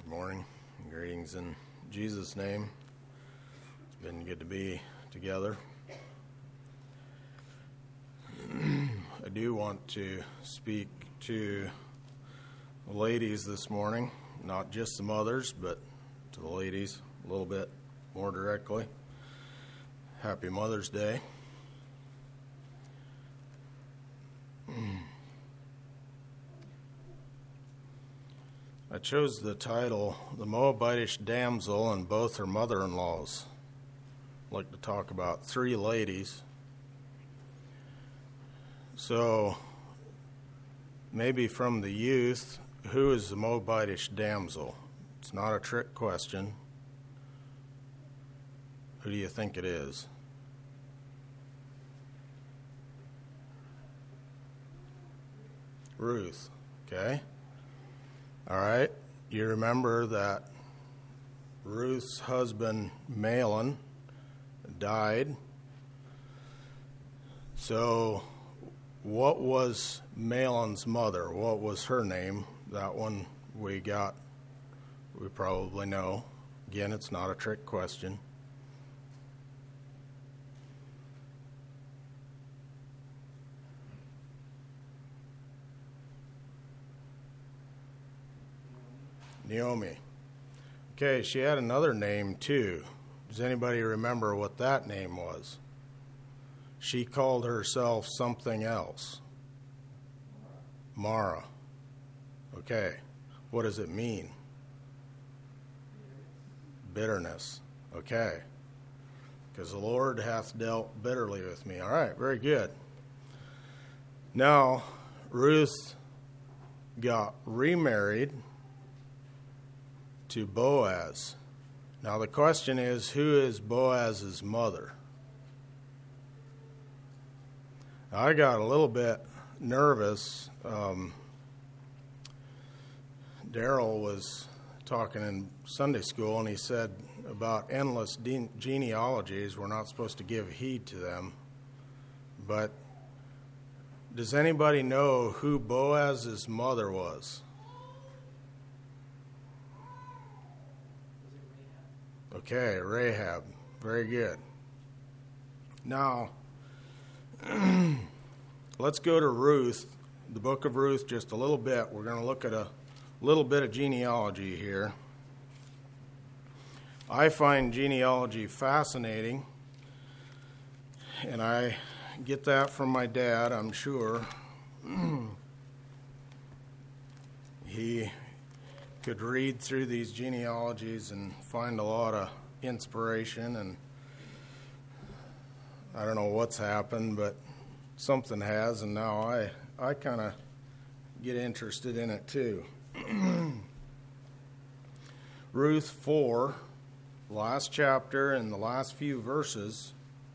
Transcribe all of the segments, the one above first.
morning. Greetings in Jesus' name. It's been good to be together. I do want to speak to the ladies this morning, not just the mothers, but to the ladies a little bit more directly. Happy Mother's Day. I chose the title, The Moabitish Damsel and Both Her Mother-in-Laws. I'd like to talk about three ladies. So, maybe from the youth, who is the Moabitish damsel? It's not a trick question. Who do you think it is? Ruth, okay? All right, you remember that Ruth's husband, Mahlon, died. So, what was Mahlon's mother? What was her name? That one we probably know. Again, it's not a trick question. Naomi. Okay, she had another name too. Does anybody remember what that name was? She called herself something else. Mara. Okay, what does it mean? Bitterness. Okay. Because the Lord hath dealt bitterly with me. All right, very good. Now, Ruth got remarried to Boaz. Now the question is, who is Boaz's mother? Now, I got a little bit nervous. Daryl was talking in Sunday school, and he said about endless genealogies, we're not supposed to give heed to them. But does anybody know who Boaz's mother was? Okay, Rahab. Very good. Now, let's go to Ruth, the book of Ruth, just a little bit. We're going to look at a little bit of genealogy here. I find genealogy fascinating, and I get that from my dad, I'm sure. He could read through these genealogies and find a lot of inspiration, and I don't know what's happened, but something has, and now I kind of get interested in it too. Ruth 4, last chapter and the last few verses.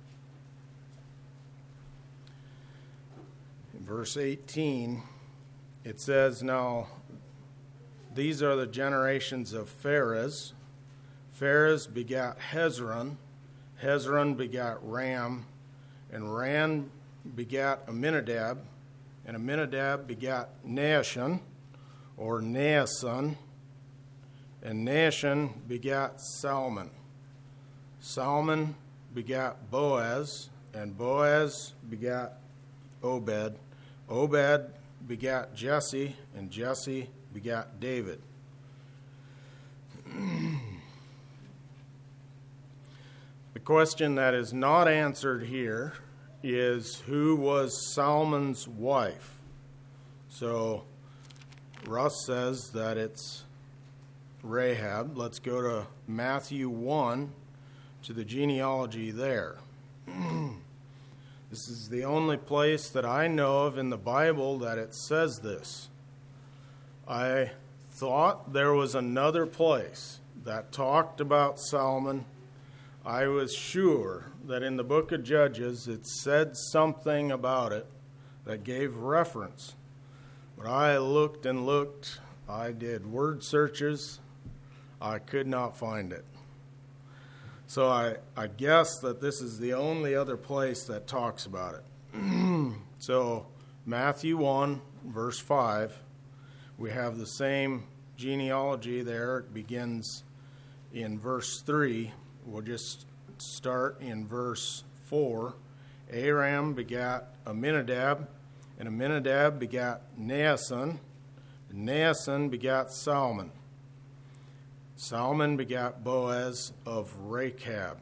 In verse 18, it says, Now these are the generations of Pharez. Pharez begat Hezron. Hezron begat Ram. And Ram begat Amminadab. And Amminadab begat Nahshon, or Naasson. And Nahshon begat Salmon. Salmon begat Boaz. And Boaz begat Obed. Obed begat Jesse. And Jesse begat David. The question that is not answered here is, who was Salmon's wife? So Russ says that it's Rahab. Let's go to Matthew 1 to the genealogy there. This is the only place that I know of in the Bible that it says this. I thought there was another place that talked about Salmon. I was sure that in the book of Judges it said something about it that gave reference. But I looked and looked. I did word searches. I could not find it. So I guess that this is the only other place that talks about it. So Matthew 1, verse 5. We have the same genealogy there. It begins in verse 3. We'll just start in verse 4. Aram begat Aminadab, and Aminadab begat Naasson, and Naasson begat Salmon. Salmon begat Boaz of Rechab,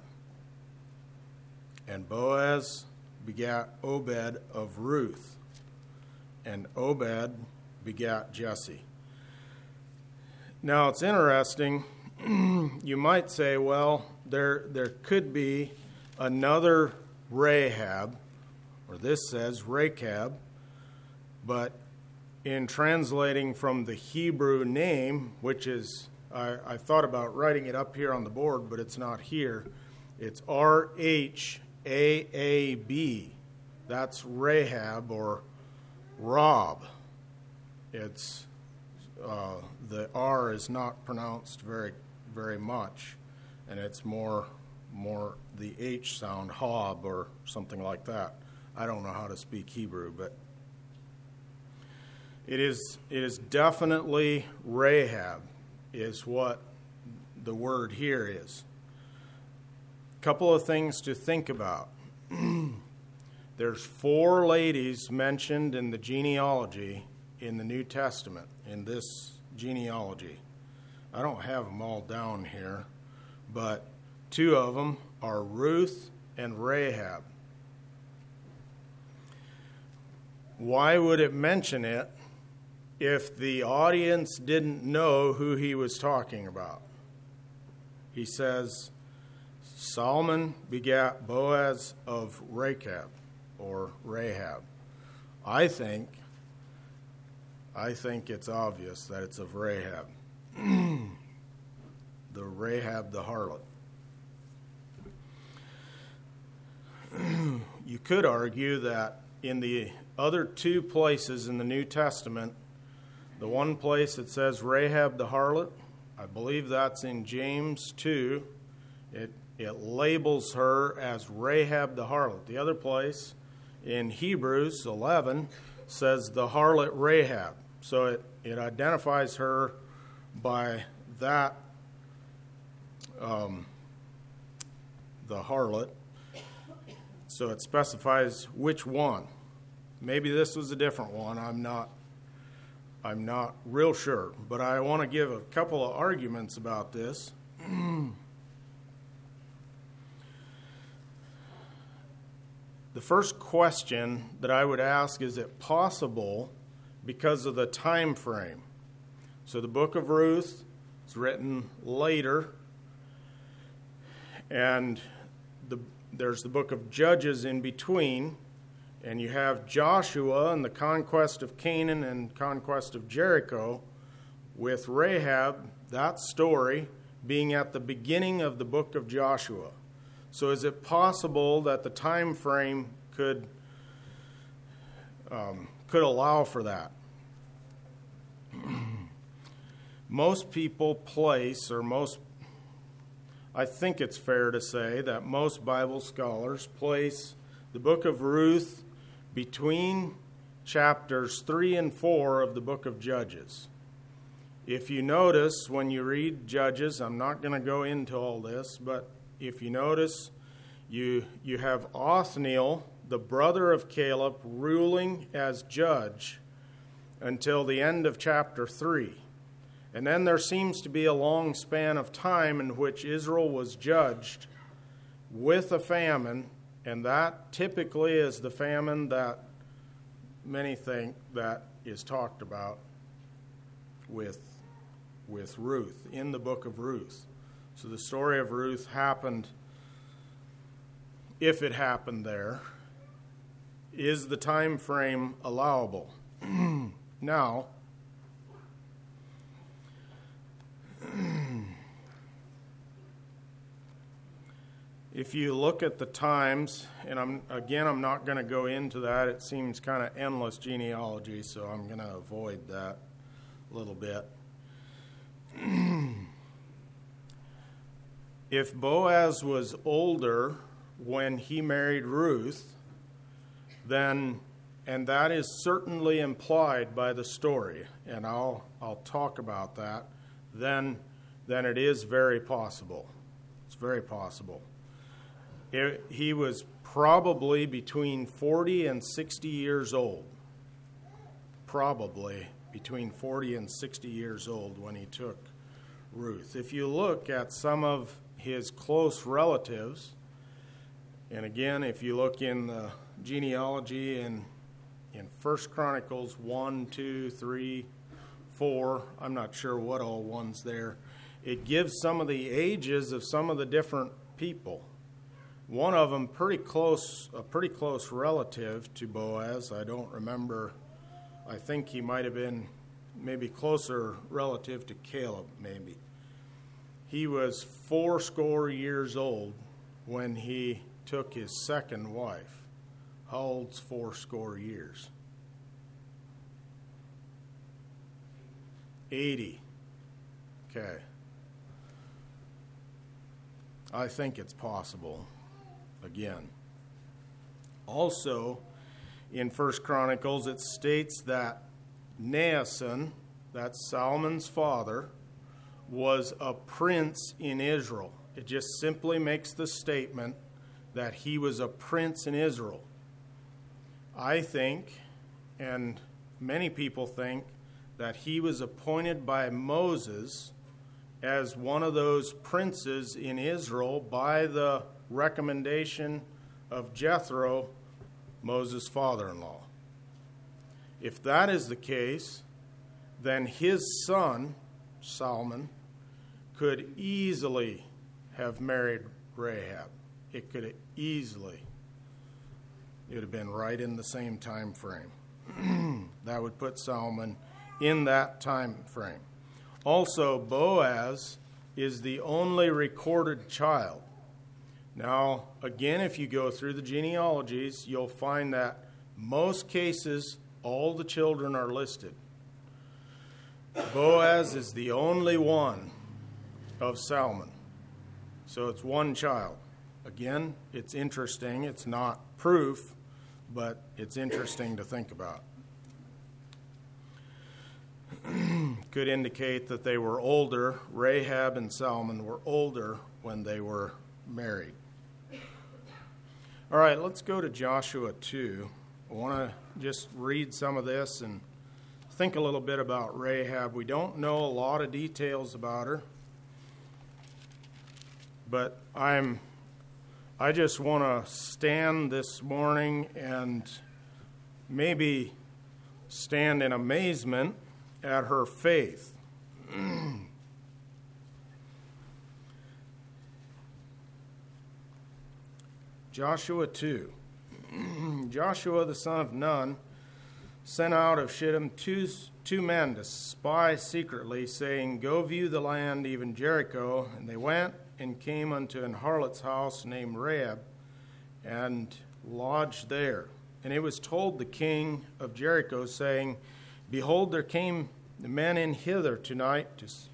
and Boaz begat Obed of Ruth, and Obed begat Jesse. Now it's interesting. You might say, well, there could be another Rahab, or this says Rechab, but in translating from the Hebrew name, which is, I thought about writing it up here on the board, but it's not here. It's R-H-A-A-B. That's Rahab or Rob. It's the R is not pronounced very, very much, and it's more the H sound, Hob or something like that. I don't know how to speak Hebrew, but it is definitely Rahab is what the word here is. A couple of things to think about. There's 4 ladies mentioned in the genealogy in the New Testament, in this genealogy. I don't have them all down here, but 2 of them are Ruth and Rahab. Why would it mention it if the audience didn't know who he was talking about? He says, Salmon begat Boaz of Rechab, or Rahab. I think it's obvious that it's of Rahab. The Rahab the harlot. You could argue that in the other 2 places in the New Testament, the one place that says Rahab the harlot, I believe that's in James 2. It labels her as Rahab the harlot. The other place in Hebrews 11 says the harlot Rahab. So it identifies her by that, the harlot. So it specifies which one. Maybe this was a different one. I'm not real sure, but I want to give a couple of arguments about this. The first question that I would ask, is it possible because of the time frame? So the book of Ruth is written later, and there's the book of Judges in between, and you have Joshua and the conquest of Canaan and conquest of Jericho, with Rahab, that story, being at the beginning of the book of Joshua. So is it possible that the time frame could allow for that? Most people place, I think it's fair to say that most Bible scholars place the book of Ruth between chapters 3 and 4 of the book of Judges. If you notice when you read Judges, I'm not going to go into all this, but if you notice, you have Othniel, the brother of Caleb, ruling as judge until the end of chapter 3. And then there seems to be a long span of time in which Israel was judged with a famine, and that typically is the famine that many think that is talked about with Ruth, in the book of Ruth. So the story of Ruth happened, if it happened there. Is the time frame allowable? Now, if you look at the times, and I'm not going to go into that. It seems kind of endless genealogy, so I'm going to avoid that a little bit. If Boaz was older when he married Ruth, then And that is certainly implied by the story, and I'll talk about that. Then it is very possible. It's very possible. He was probably between 40 and 60 years old. Probably between 40 and 60 years old when he took Ruth. If you look at some of his close relatives, and again, if you look in the genealogy in 1 Chronicles 1, 2, 3, 4, I'm not sure what all one's there, it gives some of the ages of some of the different people. One of them a pretty close relative to Boaz. I don't remember. I think he might have been maybe closer relative to Caleb, maybe. He was 80 years old when he took his second wife. How old's 80 years? 80. Okay. I think it's possible. Again. Also, in 1 Chronicles, it states that Naason, that's Solomon father, was a prince in Israel. It just simply makes the statement that he was a prince in Israel. I think, and many people think, that he was appointed by Moses as one of those princes in Israel by the recommendation of Jethro, Moses' father-in-law. If that is the case, then his son, Solomon, could easily have married Rahab. It could easily. It would have been right in the same time frame. That would put Solomon in that time frame. Also, Boaz is the only recorded child. Now, again, if you go through the genealogies, you'll find that most cases, all the children are listed. Boaz is the only one of Solomon. So it's one child. Again, it's interesting. It's not proof, but it's interesting to think about. Could indicate that they were older. Rahab and Solomon were older when they were married. All right, let's go to Joshua 2. I want to just read some of this and think a little bit about Rahab. We don't know a lot of details about her, but I just want to stand this morning and maybe stand in amazement at her faith. Joshua 2. Joshua the son of Nun sent out of Shittim two men to spy secretly, saying, "Go view the land, even Jericho." And they went and came unto an harlot's house named Rahab, and lodged there. And it was told the king of Jericho, saying, "Behold, there came the men in hither tonight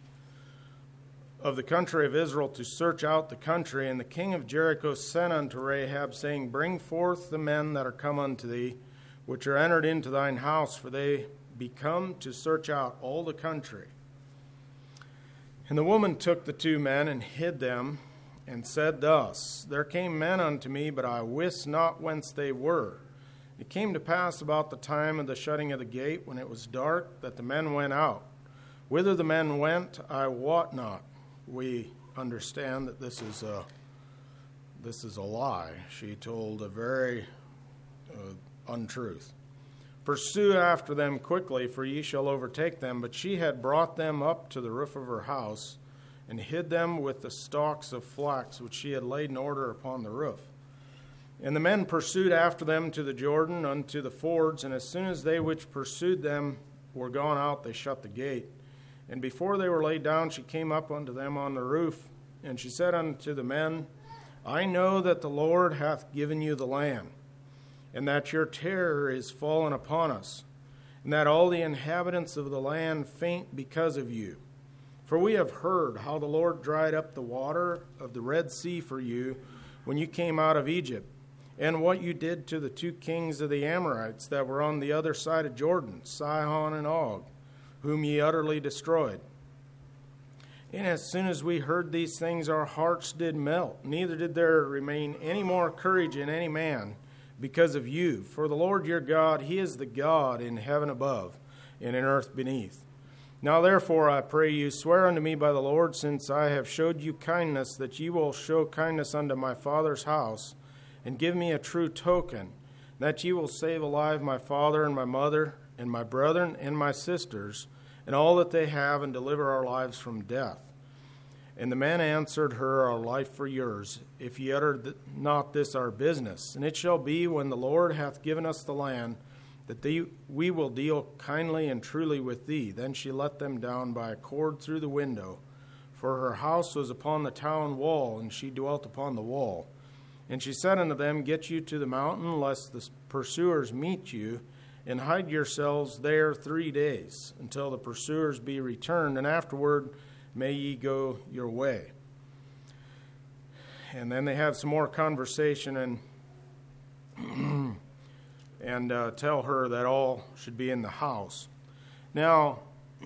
of the country of Israel to search out the country." And the king of Jericho sent unto Rahab, saying, "Bring forth the men that are come unto thee, which are entered into thine house, for they be come to search out all the country." And the woman took the two men and hid them, and said thus, "There came men unto me, but I wist not whence they were. It came to pass about the time of the shutting of the gate, when it was dark, that the men went out. Whither the men went, I wot not." We understand that this is a lie. She told a very untruth. "Pursue after them quickly, for ye shall overtake them." But she had brought them up to the roof of her house, and hid them with the stalks of flax which she had laid in order upon the roof. And the men pursued after them to the Jordan unto the fords, and as soon as they which pursued them were gone out, they shut the gate. And before they were laid down, she came up unto them on the roof, and she said unto the men, "I know that the Lord hath given you the land, and that your terror is fallen upon us, and that all the inhabitants of the land faint because of you. For we have heard how the Lord dried up the water of the Red Sea for you when you came out of Egypt, and what you did to the 2 kings of the Amorites that were on the other side of Jordan, Sihon and Og, whom ye utterly destroyed. And as soon as we heard these things, our hearts did melt, neither did there remain any more courage in any man because of you. For the Lord your God, he is the God in heaven above and in earth beneath. Now therefore, I pray you, swear unto me by the Lord, since I have showed you kindness, that ye will show kindness unto my father's house, and give me a true token, that ye will save alive my father and my mother, and my brethren and my sisters, and all that they have, and deliver our lives from death. And the man answered her, Our life for yours, if ye utter not this our business. And it shall be, when the Lord hath given us the land, that we will deal kindly and truly with thee. Then she let them down by a cord through the window, for her house was upon the town wall, and she dwelt upon the wall. And she said unto them, Get you to the mountain, lest the pursuers meet you, and hide yourselves there 3 days, until the pursuers be returned, and afterward may ye go your way. And then they have some more conversation and tell her that all should be in the house. Now,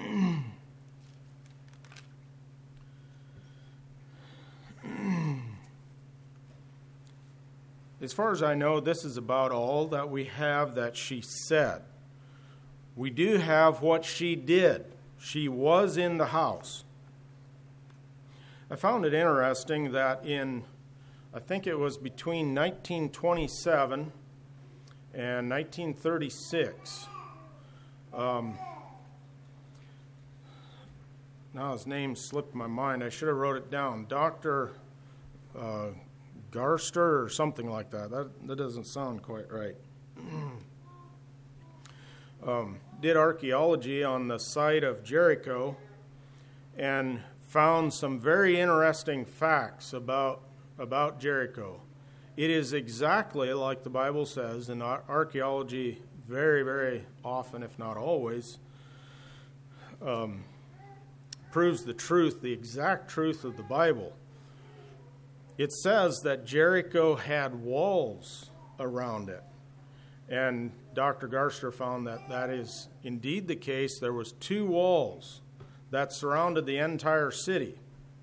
as far as I know, this is about all that we have that she said. We do have what she did. She was in the house. I found it interesting that I think it was between 1927 and 1936. Now his name slipped my mind. I should have wrote it down. Dr. Garster or something like that. That doesn't sound quite right. Did archaeology on the site of Jericho and found some very interesting facts about Jericho. It is exactly like the Bible says, and archaeology very, very often, if not always, proves the truth, the exact truth of the Bible. It says that Jericho had walls around it. And Dr. Garster found that that is indeed the case. There was 2 walls that surrounded the entire city.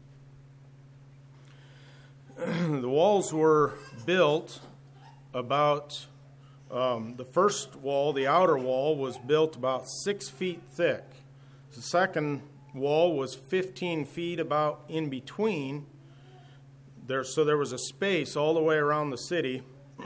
The walls were built about, the first wall, the outer wall, was built about 6 feet thick. The second wall was 15 feet about in between. So there was a space all the way around the city.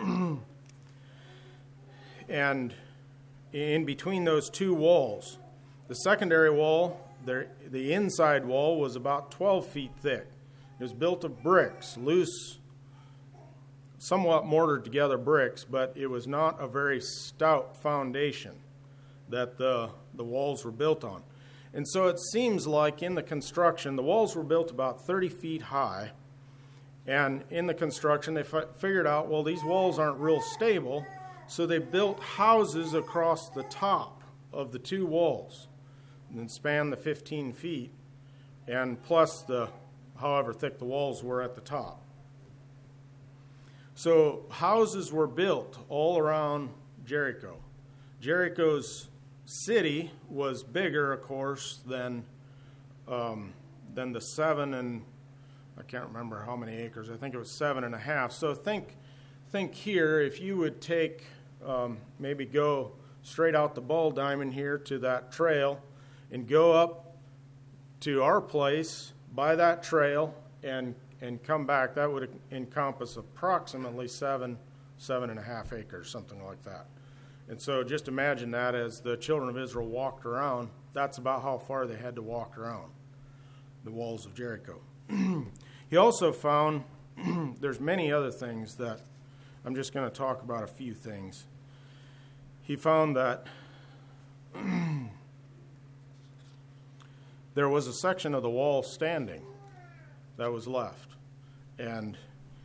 And in between those 2 walls, the secondary wall, the inside wall, was about 12 feet thick. It was built of bricks, loose, somewhat mortared together bricks, but it was not a very stout foundation that the walls were built on. And so it seems like in the construction, the walls were built about 30 feet high. And in the construction, they figured out, well, these walls aren't real stable, so they built houses across the top of the 2 walls and then spanned the 15 feet, and plus however thick the walls were at the top. So houses were built all around Jericho. Jericho's city was bigger, of course, than the 7 and I can't remember how many acres. I think it was 7.5. So think here, if you would take, maybe go straight out the Ball Diamond here to that trail and go up to our place by that trail and come back, that would encompass approximately 7.5 acres, something like that. And so just imagine that as the children of Israel walked around, that's about how far they had to walk around the walls of Jericho. He also found, there's many other things that I'm just going to talk about a few things. He found that there was a section of the wall standing that was left, and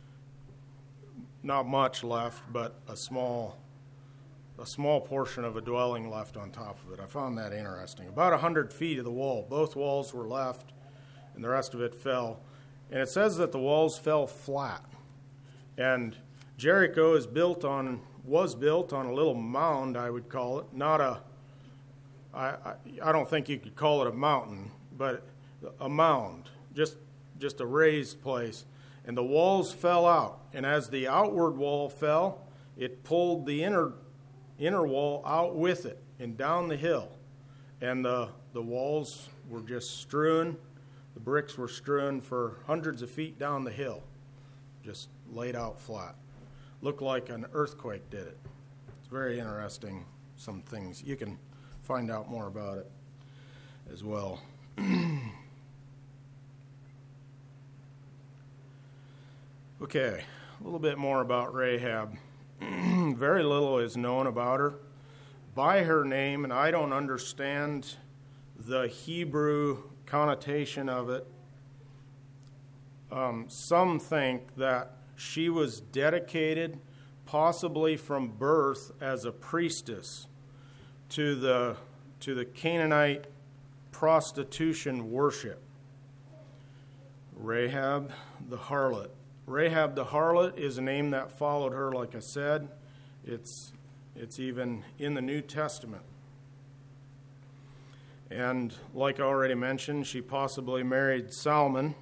not much left, but a small portion of a dwelling left on top of it. I found that interesting. About 100 feet of the wall, both walls were left, and the rest of it fell. And it says that the walls fell flat. And Jericho was built on a little mound, I would call it. I don't think you could call it a mountain, but a mound, just a raised place. And the walls fell out, and as the outward wall fell, it pulled the inner wall out with it and down the hill. And the walls were just strewn, the bricks were strewn for hundreds of feet down the hill, just laid out flat. Looked like an earthquake did it. It's very interesting, some things. You can find out more about it as well. Okay, a little bit more about Rahab. Very little is known about her. By her name, and I don't understand the Hebrew connotation of it, some think that she was dedicated, possibly from birth, as a priestess to the Canaanite prostitution worship. Rahab the harlot. Rahab the harlot is a name that followed her, like I said. It's even in the New Testament. And like I already mentioned, she possibly married Salmon.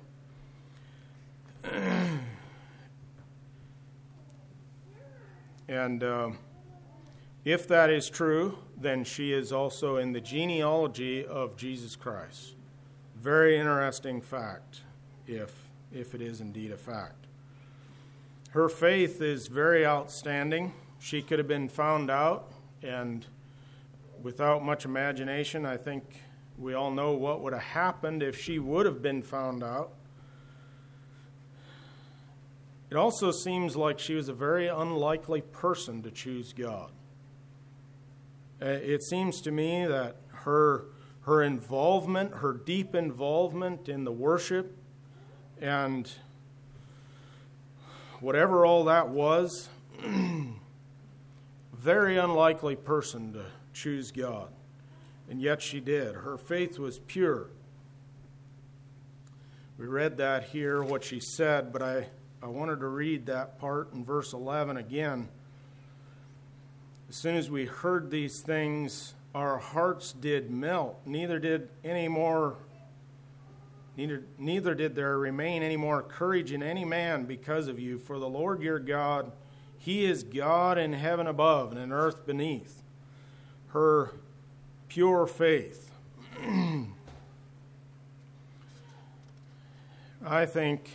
And if that is true, then she is also in the genealogy of Jesus Christ. Very interesting fact, if it is indeed a fact. Her faith is very outstanding. She could have been found out, and without much imagination, I think we all know what would have happened if she would have been found out. It also seems like she was a very unlikely person to choose God. It seems to me that her involvement, her deep involvement in the worship, and whatever all that was, very unlikely person to choose God. And yet she did. Her faith was pure. We read that here, what she said, but I wanted to read that part in verse 11 again. As soon as we heard these things, our hearts did melt. Neither did there remain any more courage in any man because of you. For the Lord your God, He is God in heaven above and in earth beneath. Her pure faith. I think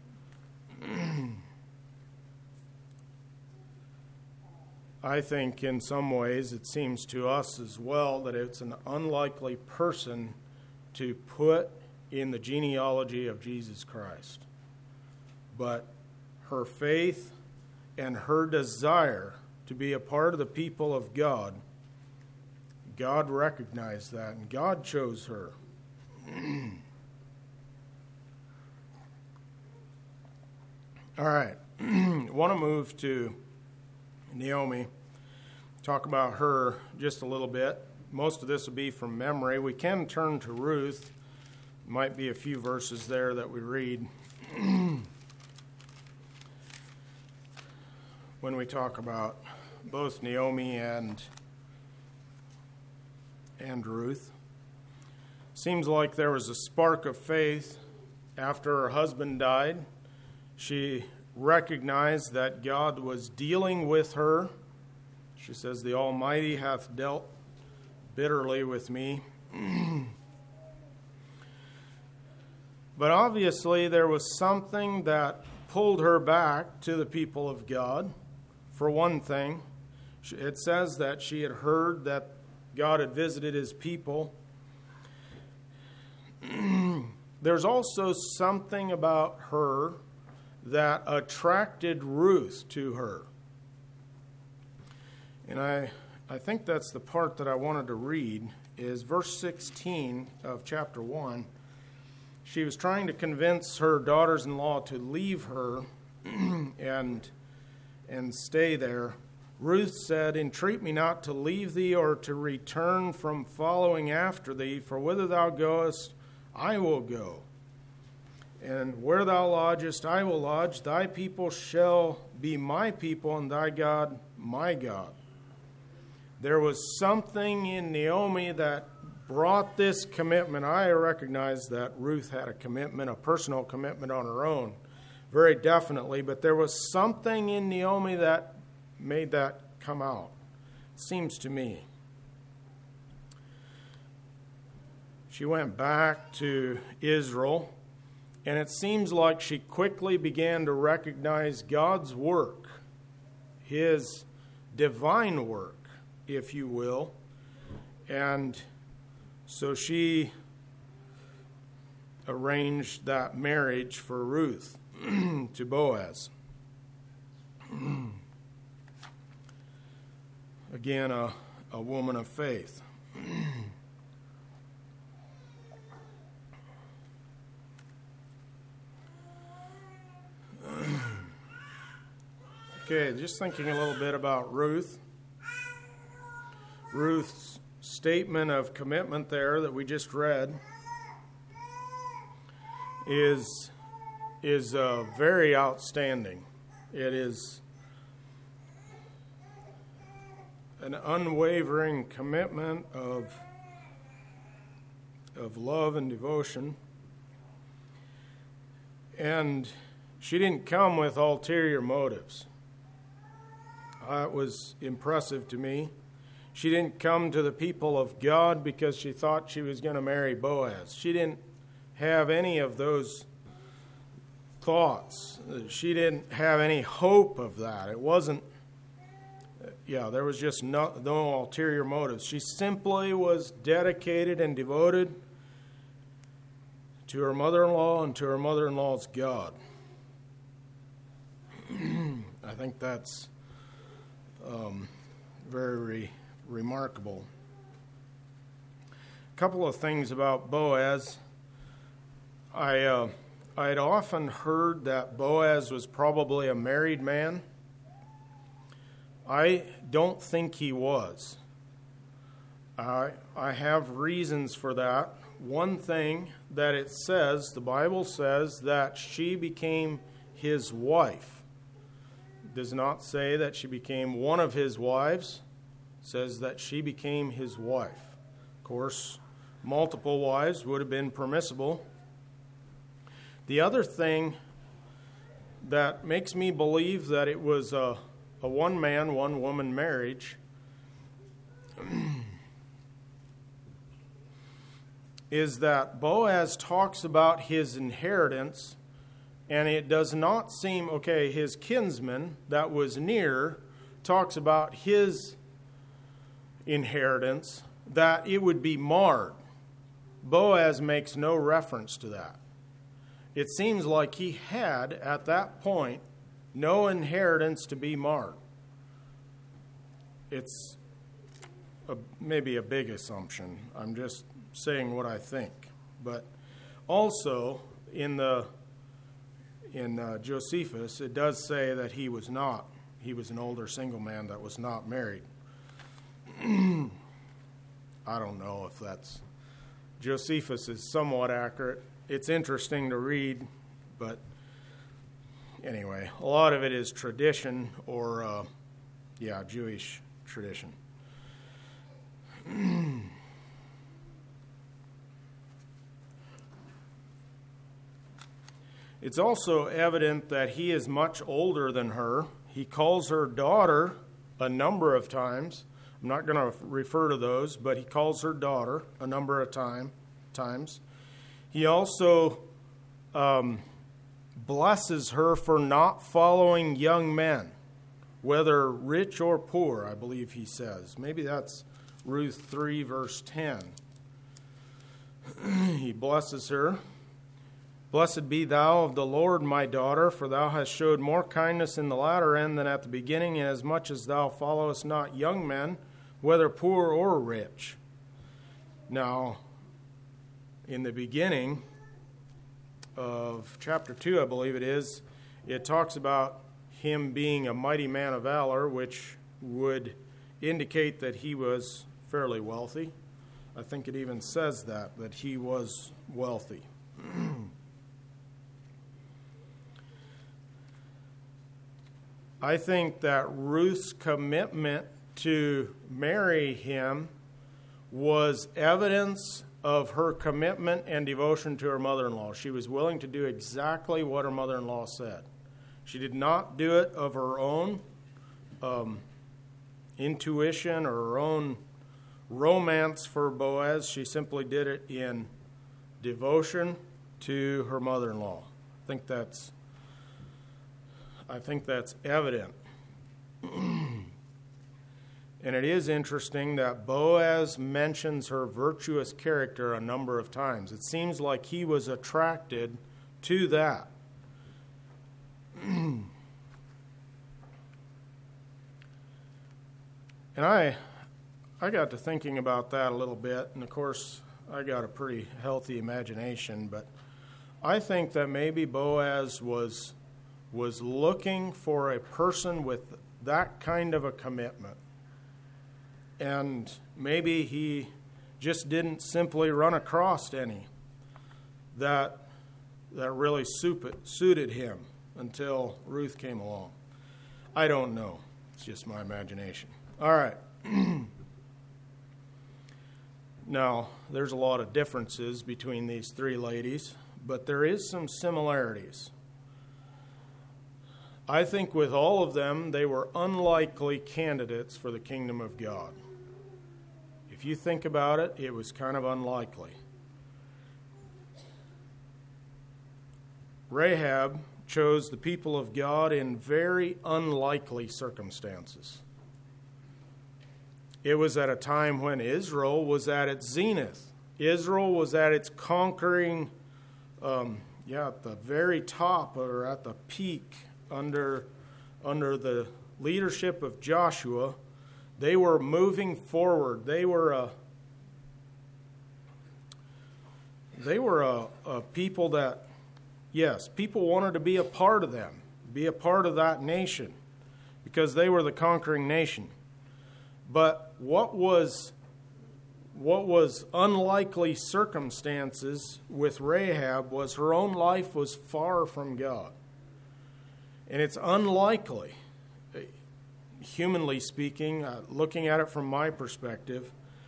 in some ways it seems to us as well that it's an unlikely person to put in the genealogy of Jesus Christ. But her faith and her desire to be a part of the people of God, God recognized that, and God chose her. All right, I want to move to Naomi, talk about her just a little bit. Most of this will be from memory. We can turn to Ruth. Might be a few verses there that we read when we talk about both Naomi and Ruth. Seems like there was a spark of faith after her husband died. She recognized that God was dealing with her. She says, "The Almighty hath dealt bitterly with me." But obviously there was something that pulled her back to the people of God. For one thing, it says that she had heard that God had visited His people. There's also something about her that attracted Ruth to her. And I think that's the part that I wanted to read, is verse 16 of chapter 1. She was trying to convince her daughters-in-law to leave her and stay there. Ruth said, "Entreat me not to leave thee or to return from following after thee, for whither thou goest, I will go." And where thou lodgest, I will lodge. Thy people shall be my people, and thy God my God. There was something in Naomi that brought this commitment. I recognize that Ruth had a commitment, a personal commitment on her own, very definitely, but there was something in Naomi that made that come out, seems to me. She went back to Israel, and it seems like she quickly began to recognize God's work, his divine work, if you will. And so she arranged that marriage for Ruth to Boaz. Again, a woman of faith. Okay, just thinking a little bit about Ruth. Ruth's statement of commitment there that we just read is very outstanding. It is an unwavering commitment of love and devotion. And she didn't come with ulterior motives. It was impressive to me. She didn't come to the people of God because she thought she was going to marry Boaz. She didn't have any of those thoughts. She didn't have any hope of that. It wasn't, there was just no ulterior motives. She simply was dedicated and devoted to her mother-in-law and to her mother-in-law's God. I think that's very remarkable. A couple of things about Boaz. I had often heard that Boaz was probably a married man. I don't think he was. I have reasons for that. One thing that it says, the Bible says that she became his wife. It does not say that she became one of his wives. It says that she became his wife. Of course, multiple wives would have been permissible. The other thing that makes me believe that it was a one-man, one-woman marriage is that Boaz talks about his inheritance, and it does not seem, his kinsman that was near talks about his inheritance, that it would be marred. Boaz makes no reference to that. It seems like he had, at that point, no inheritance to be marred. It's maybe a big assumption. I'm just saying what I think. But also, in Josephus, it does say that he was not. He was an older single man that was not married. I don't know if that's... Josephus is somewhat accurate. It's interesting to read, but anyway, a lot of it is tradition or, Jewish tradition. It's also evident that he is much older than her. He calls her daughter a number of times. I'm not going to refer to those, but he calls her daughter a number of times. He also blesses her for not following young men, whether rich or poor, I believe he says. Maybe that's Ruth 3, verse 10. He blesses her. Blessed be thou of the Lord, my daughter, for thou hast showed more kindness in the latter end than at the beginning, inasmuch as thou followest not young men, whether poor or rich. Now, in the beginning of chapter 2, I believe it is, it talks about him being a mighty man of valor, which would indicate that he was fairly wealthy. I think it even says that he was wealthy. I think that Ruth's commitment to marry him was evidence of her commitment and devotion to her mother-in-law. She was willing to do exactly what her mother-in-law said. She did not do it of her own intuition or her own romance for Boaz. She simply did it in devotion to her mother-in-law. I think that's evident. And it is interesting that Boaz mentions her virtuous character a number of times. It seems like he was attracted to that. And I got to thinking about that a little bit, and of course, I got a pretty healthy imagination, but I think that maybe Boaz was looking for a person with that kind of a commitment. And maybe he just didn't simply run across any that really suited him until Ruth came along. I don't know. It's just my imagination. All right. Now, there's a lot of differences between these three ladies, but there is some similarities. I think with all of them, they were unlikely candidates for the kingdom of God. If you think about it, it was kind of unlikely. Rahab chose the people of God in very unlikely circumstances. It was at a time when Israel was at its zenith. Israel was at its conquering, at the very top or at the peak under the leadership of Joshua. They were moving forward. They were a people that, yes, people wanted to be a part of them, be a part of that nation, because they were the conquering nation. But what was unlikely circumstances with Rahab was her own life was far from God. And it's unlikely, humanly speaking, looking at it from my perspective,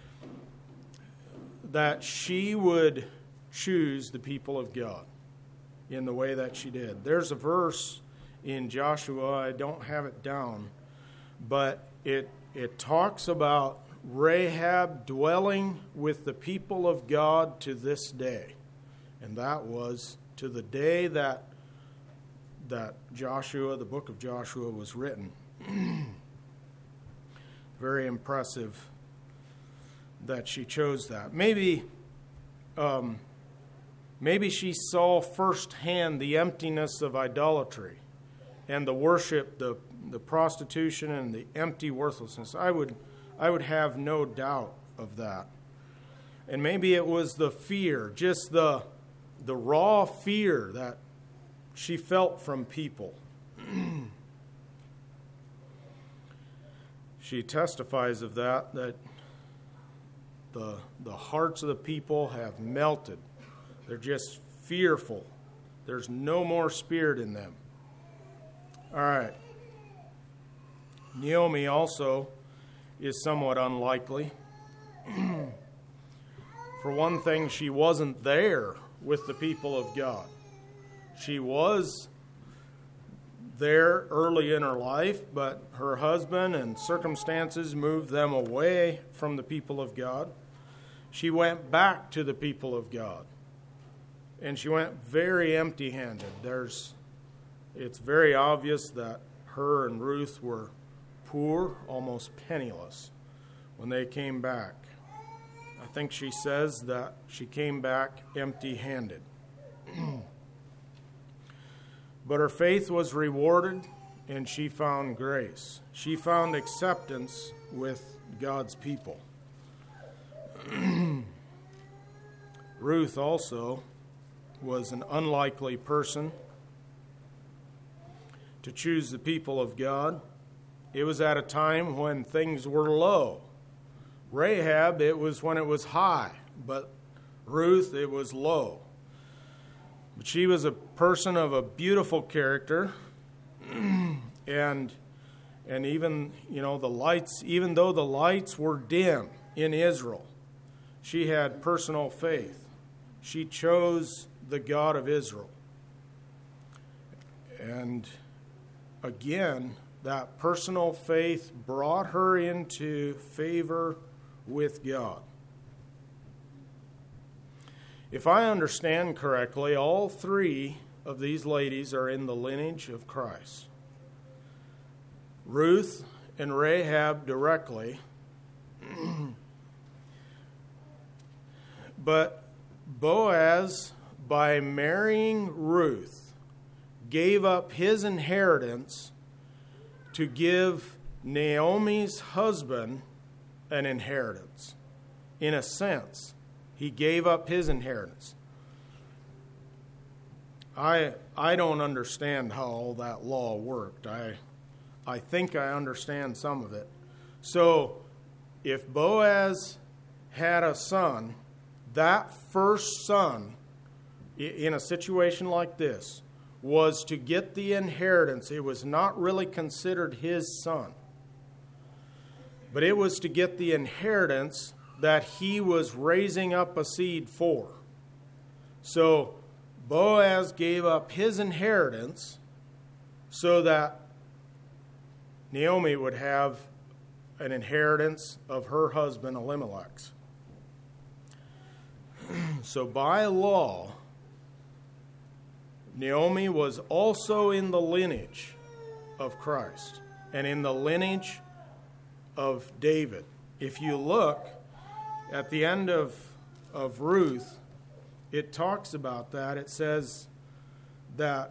that she would choose the people of God in the way that she did. There's a verse in Joshua, I don't have it down, but it talks about Rahab dwelling with the people of God to this day. And that was to the day that Joshua, the book of Joshua, was written. Very impressive that she chose that. Maybe she saw firsthand the emptiness of idolatry and the worship, the prostitution, and the empty worthlessness. I would have no doubt of that. And maybe it was the fear, just the raw fear that she felt from people. She testifies of that the hearts of the people have melted. They're just fearful. There's no more spirit in them. All right. Naomi also is somewhat unlikely. For one thing, she wasn't there with the people of God. She was there early in her life, but her husband and circumstances moved them away from the people of God. She went back to the people of God, and she went very empty-handed. It's very obvious that her and Ruth were poor, almost penniless, when they came back. I think she says that she came back empty-handed. But her faith was rewarded, and she found grace. She found acceptance with God's people. Ruth also was an unlikely person to choose the people of God. It was at a time when things were low. Rahab, it was when it was high, but Ruth, it was low. But she was a person of a beautiful character, and And even, the lights, even though the lights were dim in Israel, she had personal faith. She chose the God of Israel. And again, that personal faith brought her into favor with God. If I understand correctly, all three of these ladies are in the lineage of Christ. Ruth and Rahab directly, but Boaz, by marrying Ruth, gave up his inheritance to give Naomi's husband an inheritance. In a sense, he gave up his inheritance. I don't understand how all that law worked. I think I understand some of it. So, if Boaz had a son, that first son, in a situation like this, was to get the inheritance. It was not really considered his son, but it was to get the inheritance that he was raising up a seed for. So, Boaz gave up his inheritance so that Naomi would have an inheritance of her husband Elimelech's. So by law, Naomi was also in the lineage of Christ and in the lineage of David. If you look at the end of Ruth, it talks about that. It says that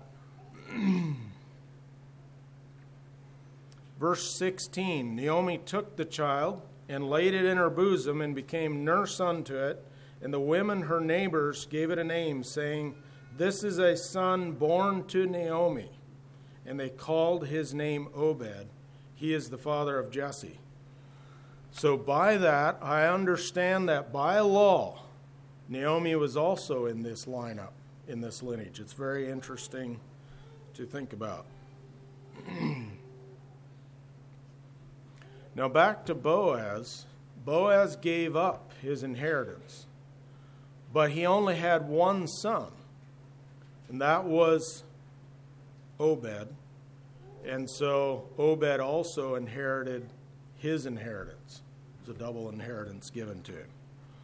verse 16, Naomi took the child and laid it in her bosom and became nurse unto it. And the women, her neighbors, gave it a name, saying, "This is a son born to Naomi." And they called his name Obed. He is the father of Jesse. So by that, I understand that by law, Naomi was also in this lineup, in this lineage. It's very interesting to think about. Now back to Boaz. Boaz gave up his inheritance, but he only had one son, and that was Obed. And so Obed also inherited his inheritance. It was a double inheritance given to him.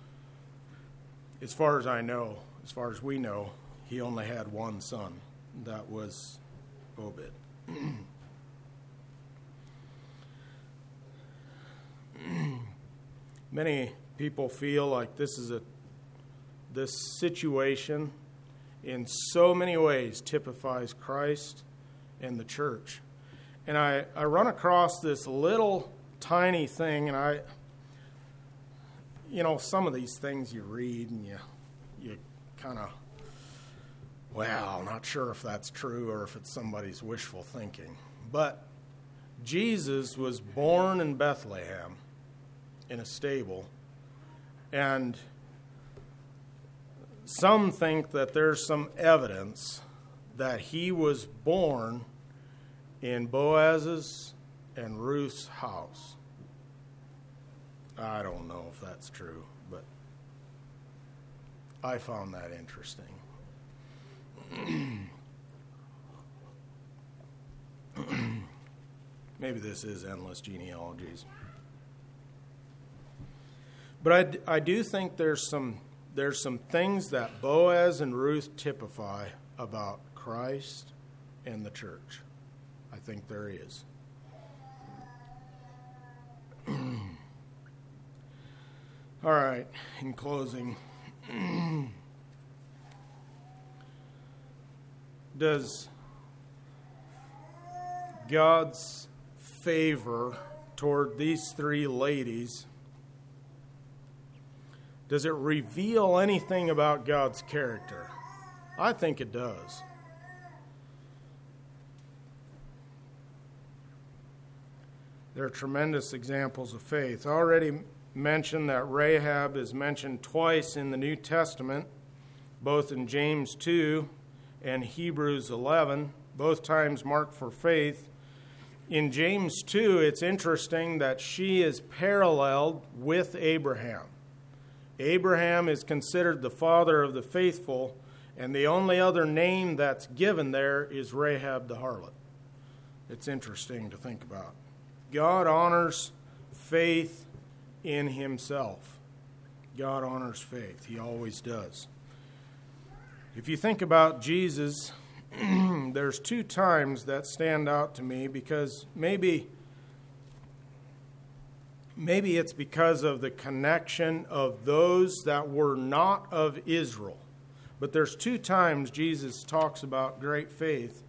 As far as I know, as far as we know, he only had one son. That was Obed. Many people feel like this situation in so many ways typifies Christ and the church. And I run across this little tiny thing, and some of these things you read and you kind of, well, not sure if that's true or if it's somebody's wishful thinking. But Jesus was born in Bethlehem in a stable, and some think that there's some evidence that he was born in Boaz's and Ruth's house. I don't know if that's true, but I found that interesting. Maybe this is endless genealogies. But I do think there's some things that Boaz and Ruth typify about Christ and the church. I think there is. All right, in closing, does God's favor toward these three ladies, does it reveal anything about God's character? I think it does. They're tremendous examples of faith. I already mentioned that Rahab is mentioned twice in the New Testament, both in James 2 and Hebrews 11, both times marked for faith. In James 2, it's interesting that she is paralleled with Abraham. Abraham is considered the father of the faithful, and the only other name that's given there is Rahab the harlot. It's interesting to think about. God honors faith in himself. God honors faith. He always does. If you think about Jesus, there's two times that stand out to me because maybe it's because of the connection of those that were not of Israel. But there's two times Jesus talks about great faith.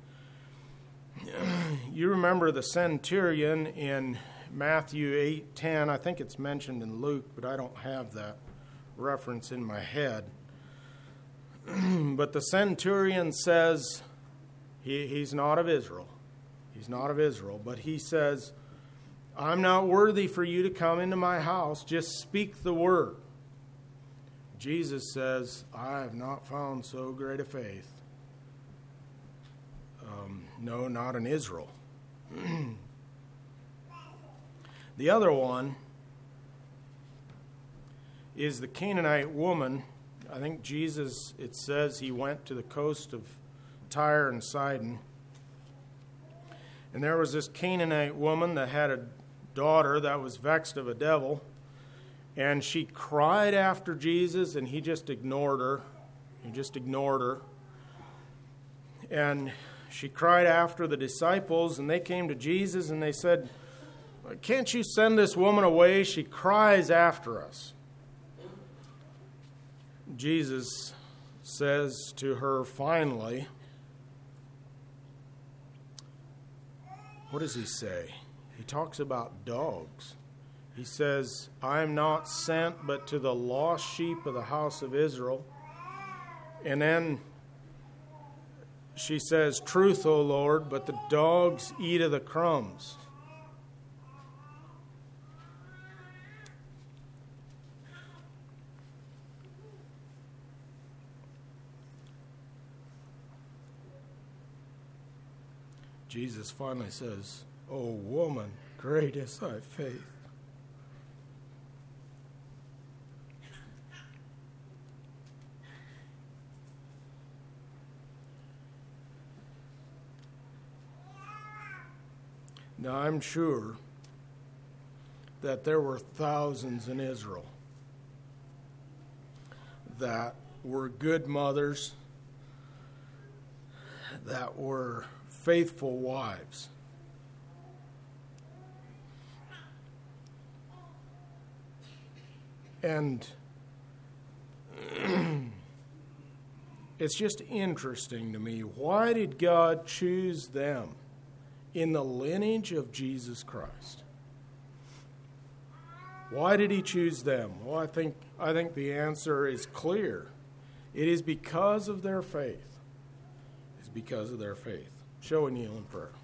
You remember the centurion in Matthew 8:10. I think it's mentioned in Luke, but I don't have that reference in my head. But the centurion says, he's not of Israel. He's not of Israel, but he says, I'm not worthy for you to come into my house. Just speak the word. Jesus says, I have not found so great a faith. No, not in Israel. The other one is the Canaanite woman. I think Jesus, it says he went to the coast of Tyre and Sidon. And there was this Canaanite woman that had a daughter that was vexed of a devil. And she cried after Jesus, and he just ignored her. He just ignored her. And she cried after the disciples, and they came to Jesus, and they said, can't you send this woman away? She cries after us. Jesus says to her finally, what does he say? He talks about dogs. He says, I am not sent but to the lost sheep of the house of Israel. And then she says, truth, O Lord, but the dogs eat of the crumbs. Jesus finally says, O woman, great is thy faith. Now, I'm sure that there were thousands in Israel that were good mothers, that were faithful wives. And it's just interesting to me, why did God choose them in the lineage of Jesus Christ? Why did he choose them? Well, I think the answer is clear. It is because of their faith. It's because of their faith. Shall we kneel in prayer?